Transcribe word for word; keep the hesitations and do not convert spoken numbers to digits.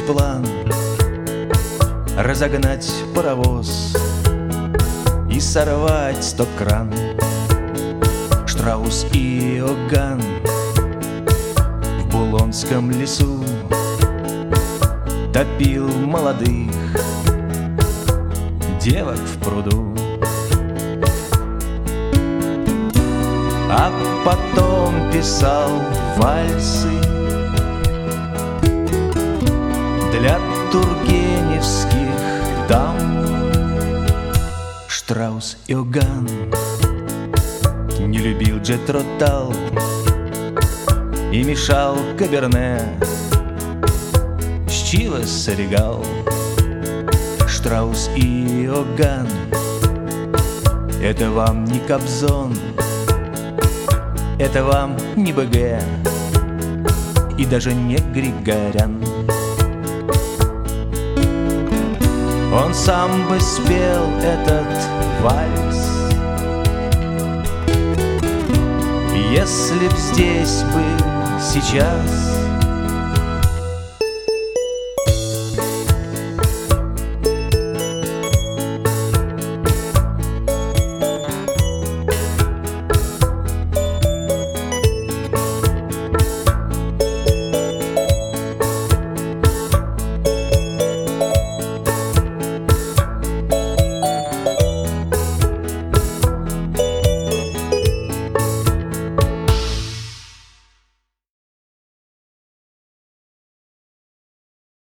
план разогнать паровоз и сорвать стоп-кран. Штраус и Иоганн в Булонском лесу топил молодых девок в пруду. А потом писал вальсы для тургеневских дам. Штраус Иоганн не любил Джетро Тал и мешал Каберне с Чивес Регал. Штраус и Иоганн — это вам не Кобзон, это вам не БГ и даже не Григорян. Он сам бы спел этот вальс, если б здесь был сейчас